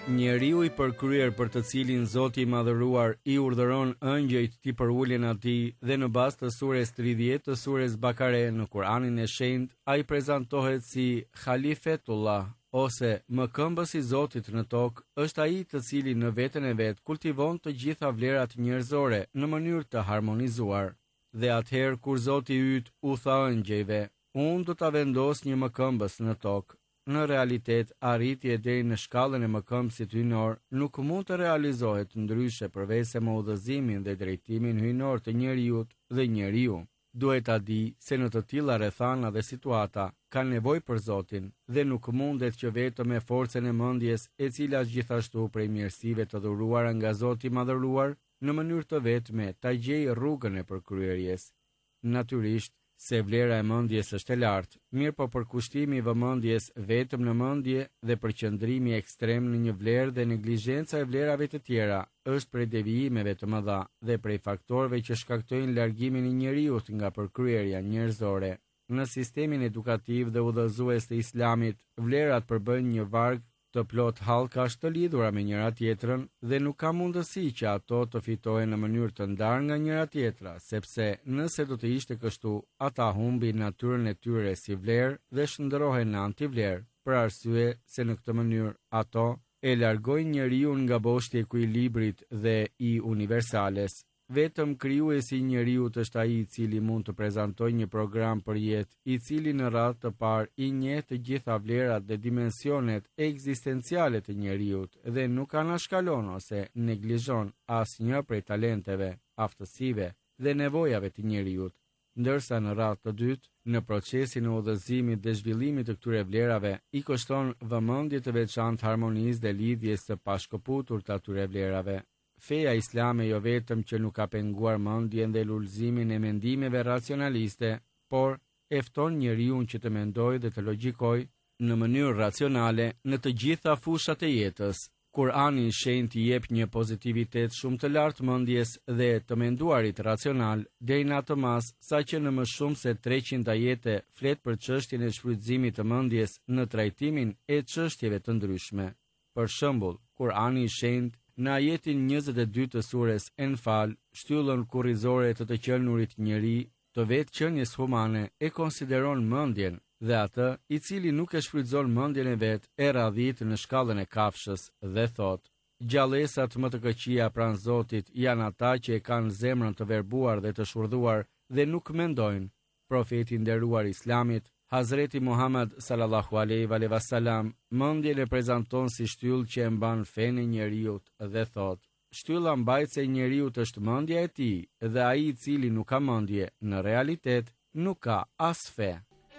Njeriu i përkryer për të cilin Zoti i Madhëruar i urdhëron ëngjëjt t'i përuljen atij dhe në bazë të sures 30 të sures Bakare në Kur'anin e Shenjtë, ai prezantohet si Khalifetullah ose mëkëmbësi i Zotit në tokë, është ai të cili në veten e vet kultivon të gjitha vlerat njerëzore në mënyrë të harmonizuar. Dhe atëherë kur Zoti yt u tha ëngjëjve, unë do ta vendos një mëkëmbës në tokë, në realitet, arritje deri në shkallën e mëkëmbësit hyjnor nuk mund të realizohet ndryshe përveç se me udhëzimin dhe drejtimin hyjnor të njeriut dhe njeriu. Duhet ta di se në të tilla rrethana dhe situata kanë nevojë për Zotin dhe nuk mundet që vetëm me forcën e mendjes, e cila gjithashtu prej mirësive të dhuruara nga Zoti i Madhëruar, në mënyrë të vetme ta gjejë rrugën e përkryerjes. Natyrisht, se vlera e mendjes është e lartë, mirë po përkushtimi i vëmendjes vetëm në mendje dhe përqendrimi ekstrem në një vlerë dhe neglizhenca e vlerave të tjera është prej devijimeve të mëdha dhe prej faktorëve që shkaktojnë largimin e njeriut nga përkryerja njerëzore. Në sistemin edukativ dhe udhëzues të Islamit, vlerat përbëjnë një varg të plot hallkash të lidhura me njëra tjetrën dhe nuk ka mundësi që ato të fitojnë në mënyrë të ndarë nga njëra tjetra, sepse nëse do të ishte kështu, ata humbin natyrën e tyre si vlerë dhe shndërrohen në antivlerë, për arsye se në këtë mënyrë ato e largojnë njeriu nga boshti i ekuilibrit dhe i universales. Vetëm krijuesi i njeriut është ai i cili mund të prezantojë një program për jetë, i cili në radhë të parë i njeh të gjitha vlerat dhe dimensionet ekzistenciale të njeriut dhe nuk anashkalon ose neglizhon asnjë prej talenteve, aftësive dhe nevojave të njeriut. Ndërsa në radhë të dytë, në procesin e udhëzimit dhe zhvillimit të këtyre vlerave, i kushton vëmendje të veçantë harmonisë dhe lidhjes së pashkëputur të atyre vlerave. Feja islame jo vetëm që nuk ka penguar mendjen dhe lulëzimin e mendimeve racionaliste, por e fton njeriu që të mendojë dhe të logjikojë në mënyrë racionale në të gjitha fushat e jetës. Kur'ani i Shenjtë i jep një pozitivitet shumë të lartë mendjes dhe të menduarit racional, deri në atë mas sa që në më shumë se 300 ajete flet për çështjen e shfrytëzimit të mendjes në trajtimin e çështjeve të ndryshme. Për shembull, Kur'ani i Shenjtë në ajetin 22 të sures Enfal, shtyllën kurrizore të qenurit njeri, të vetë qenies humane, e konsideron mendjen dhe atë i cili nuk e shfrytëzon mendjen e vet e radhit në shkallën e kafshës dhe thot: gjallësat më të këqija pranë Zotit janë ata që e kanë zemrën të verbuar dhe të shurdhuar dhe nuk mendojnë. Profeti i nderuar i Islamit, Hazreti Muhammed sallallahu alaihi wasallam, mendjen e prezanton si shtyllë që e mban fenë e njeriut dhe thot: shtylla mbajtëse e njeriut është mendja e tij dhe ai i cili nuk ka mendje në realitet nuk ka as fe.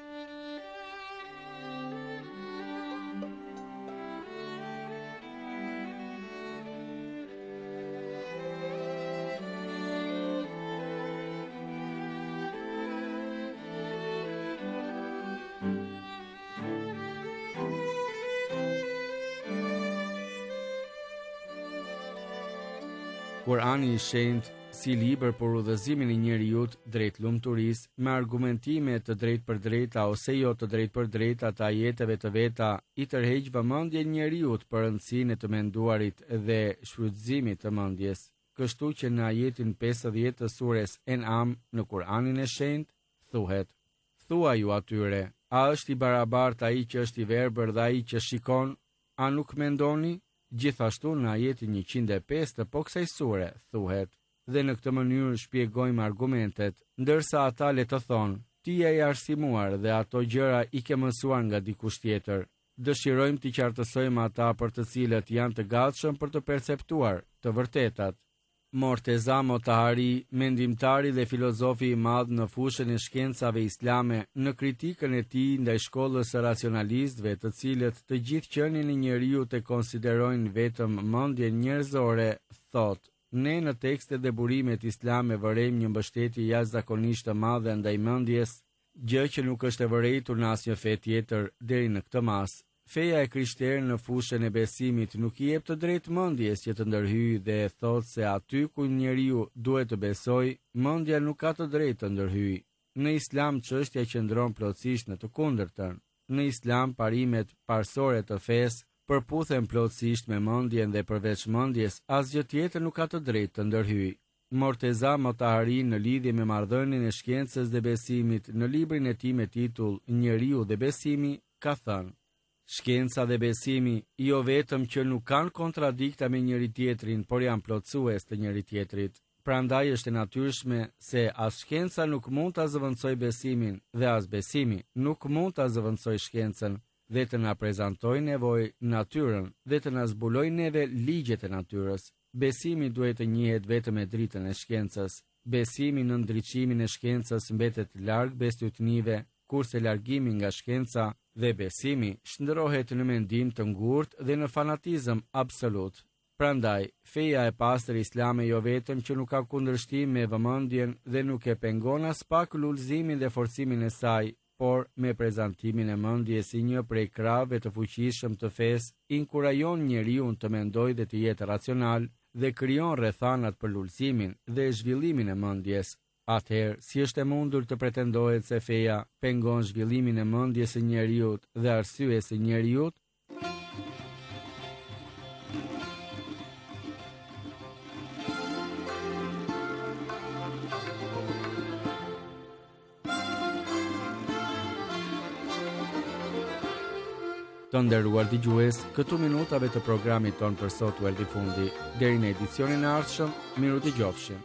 Kur'ani i Shenjtë si libër për udhëzimin e njeriut drejt lumturisë, me argumentime të drejtpërdrejta ose jo të drejtpërdrejta të ajeteve të veta, i tërheq vëmendjen e njeriut për rëndësinë e të menduarit dhe shfrytëzimit të mendjes. Kështu që në ajetin 50 të sures En'am në Kur'anin e Shenjtë thuhet: thua ju atyre, a është i barabartë ai që është i verbër dhe ai që shikon? A nuk mendoni? Gjithashtu në ajetin 105 të po kësaj sure thuhet: dhe në këtë mënyrë shpjegojmë argumentet, ndërsa ata le të thonë: ti je i arsimuar dhe ato gjëra i ke mësuar nga dikush tjetër. Dëshirojmë t'i qartësojmë ata për të cilët janë të gatshëm për të perceptuar të vërtetat. Morteza Motahari, mendimtari dhe filozofi i madh në fushën e shkencave islame, në kritikën e tij ndaj shkollës së racionalistëve, të cilët të gjithë qenin e njeriut e konsiderojnë vetëm mendjen njerëzore, thotë: ne në tekstet dhe burimet islame vërejmë një mbështetje jashtëzakonisht të madhe ndaj mendjes, gjë që nuk është e vërejtur në asnjë fe tjetër deri në këtë mas. Feja e krishterë në fushën e besimit nuk i jep të drejtë mendjes që të ndërhyjë dhe e thotë se aty ku njeriu duhet të besojë, mendja nuk ka të drejtë të ndërhyjë. Në Islam çështja qëndron plotësisht në të kundërtën. Në Islam parimet parsore të fesë përputhen plotësisht me mendjen dhe përveç mendjes asgjë tjetër nuk ka të drejtë të ndërhyjë. Morteza Motahari në lidhje me marrëdhënien e shkencës dhe besimit në librin e tij me titull Njeriu dhe besimi ka thënë: shkenca dhe besimi jo vetëm që nuk kanë kontradikta me njëri tjetrin, por janë plotësues të njëri tjetrit. Prandaj është e natyrshme se as shkenca nuk mund ta zëvendësojë besimin dhe as besimi nuk mund ta zëvendësojë shkencën dhe të na prezantojë nevojë natyrën dhe të na zbulojë neve ligjet e natyrës. Besimi duhet të njihet vetëm me dritën e shkencës. Besimi në ndriçimin e shkencës mbetet larg besytnive, kurse largimi nga shkenca dhe besimi shndërrohet në mendim të ngurtë dhe në fanatizëm absolut. Prandaj, feja e pastër islame jo vetëm që nuk ka kundërshtim me vëmendjen dhe nuk e pengon as pak lullëzimin dhe forcimin e saj, por me prezantimin e mendjes si një prej krahëve të fuqishëm të fesë, inkurajon njeriu të mendojë dhe të jetë racional dhe krijon rrethanat për lullëzimin dhe zhvillimin e mendjes. Atëherë, si është e mundur të pretendohet se feja pengon zhvillimin e mendjes së njeriut dhe arsyes së njeriut? Të nderuar dëgjues, këtu minutave të programit ton për sot u erdhi fundi. Deri në edicionin e ardhshëm, miru dëgjofshim.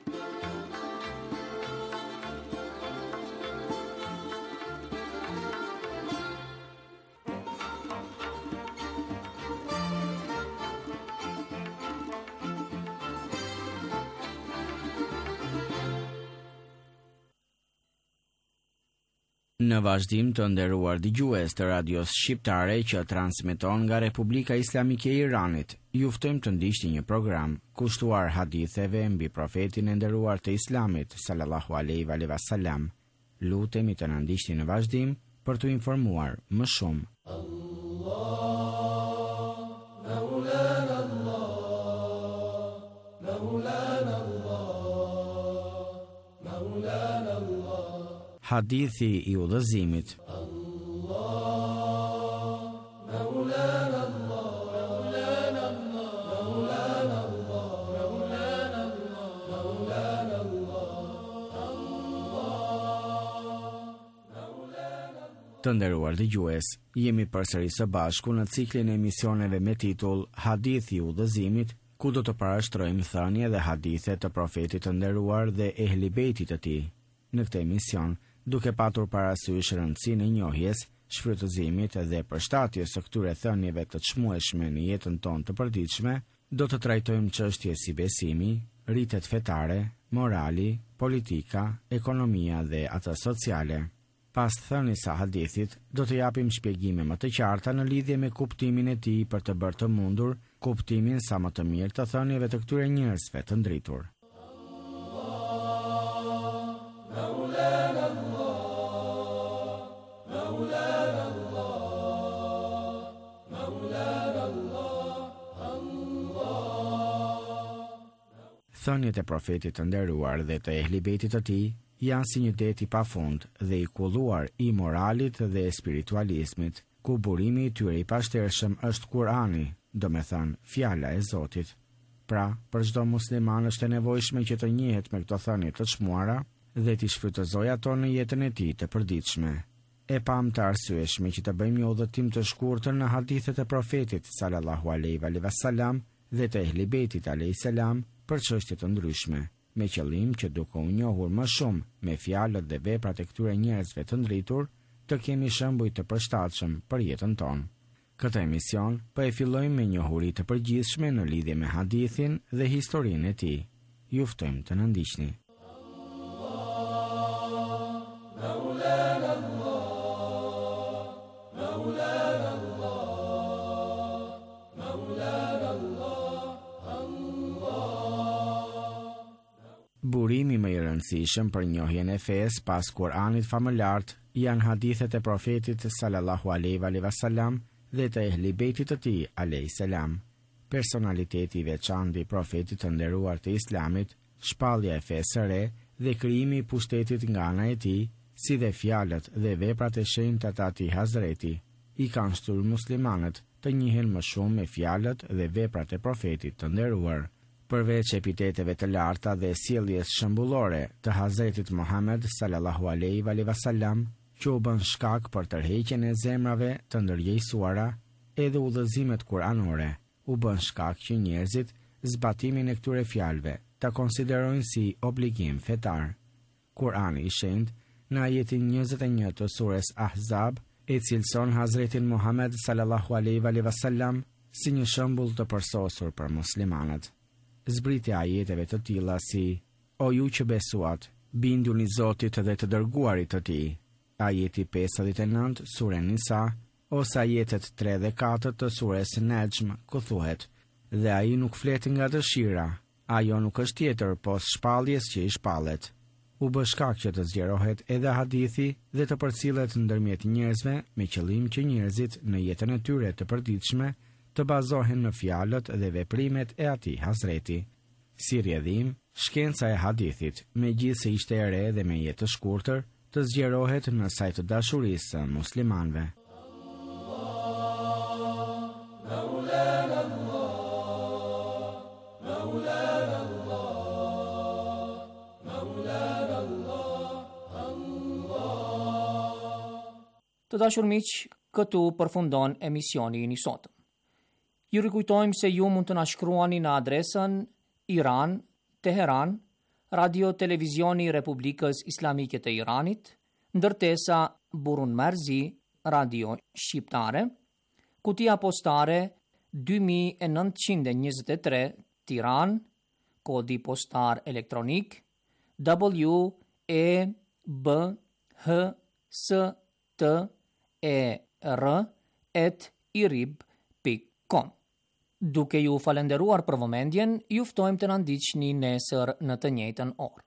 Në vazhdim të nderuar dëgjues të radios shqiptare që transmeton nga Republika Islamike e Iranit, ju ftojmë të ndiqni një program kushtuar haditheve mbi profetin e nderuar të Islamit sallallahu alaihi wasallam. Lutemi të na ndiqni në vazhdim për t'u informuar më shumë. Hadithi i udhëzimit. Të nderuar dëgjues, jemi përsëri së bashku në ciklin e emisioneve me titull Hadithi i udhëzimit, ku do të parashtrojmë thënie dhe hadithe të profetit të nderuar dhe ehli bejtit të tij. Në këtë emision, duke patur parasysh rëndësinë e njohjes, shfrytëzimit dhe përshtatjes së këtyre thënieve të çmueshme në jetën tonë të përditshme, do të trajtojmë çështje si besimi, rritet fetare, morali, politika, ekonomia dhe ato sociale. Pas thënies së hadithit, do të japim shpjegime më të qarta në lidhje me kuptimin e tij për të bërë të mundur kuptimin sa më të mirë të thënieve të këtyre njerëzve të ndritur. Thëniet e profetit të nderuar dhe të ehli bejtit të tij janë si një det i pafund dhe i kulluar i moralit dhe spiritualizmit, ku burimi i tyre i pashtershëm është Kurani, domethënë fjala e Zotit. Pra, për çdo musliman është e nevojshme që të njihet me këto thënie të çmuara dhe t'i shfrytëzojë ato në jetën e tij të përditshme. E pam të arsyeshme që të bëjmë një udhëtim të shkurtër në hadithet e profetit sallallahu alaihi wasallam dhe të ehli bejtit alayhis salam për çështje të ndryshme, me qëllim që duke u njohur më shumë me fjalët dhe veprat e këtyre njerëzve të ndritur, të kemi shembuj të përshtatshëm për jetën tonë. Këtë emision po e fillojmë me njohuri të përgjithshme në lidhje me hadithin dhe historinë e tij. Ju ftojmë të na ndiqni. Burimi më i rëndësishëm për njohjen e fesë pas Kuranit famëlart janë hadithet e profetit sallallahu alaihi wasallam dhe të ehli bejtit të tij alayhis salam. Personaliteti i veçantë i profetit të nderuar të Islamit, shpallja e fesë së re dhe krijimi i pushtetit nga ana e tij, si dhe fjalët dhe veprat e shenjta të atij Hazreti, i kanë shtyr muslimanët të njihen më shumë me fjalët dhe veprat e profetit të nderuar. Përveç epiteteve të larta dhe sjelljes shembullore të Hazretit Muhammed sallallahu alaihi wasallam, që u bën shkak për tërheqjen e zemrave të ndërgjegjësuara, edhe udhëzimet kuranore u bën shkak që njerëzit zbatimin e këtyre fjalëve ta konsiderojnë si obligim fetar. Kurani i Shenjtë në ajetin 21 të surës Ahzab e cilëson Hazretin Muhammed sallallahu alaihi wasallam si një shembull të përsosur për muslimanët. Zbritja e ajeteve të tilla si: O ju që besuat, binduni Zotit dhe të dërguarit të tij. Ajeti 59 sure Nisa, ose ajetet 3 dhe 4 të surës Najm, ku thuhet: Dhe ai nuk flet nga dëshira, ajo nuk është tjetër pos shpalljes që i shpallet. U bë shkak që të zgjerohet edhe hadithi dhe të përcillet ndërmjet njerëzve me qëllim që njerëzit në jetën e tyre të përditshme të bazohen në fjalët dhe veprimet e atij Hazreti. Si rrjedhim, shkenca e hadithit, megjithse ishte e re dhe me jetë të shkurtër, të zgjerohet në sajt të dashurisë së muslimanëve. Të dashur miq, këtu përfundon emisioni i sotëm. Ju rikujtojmë se ju mund të na shkruani në adresën Iran, Teheran, Radio Televizioni Republikës Islamike të Iranit, ndërtesa Burun Merzi, Radio Shqiptare, kutia postare 2923 Tiran, kodi postar elektronik WEBHSTER@irib.com. Duke ju falenderuar për vëmendjen, ju ftojmë të na ndiqni nesër në të njëjtën orë.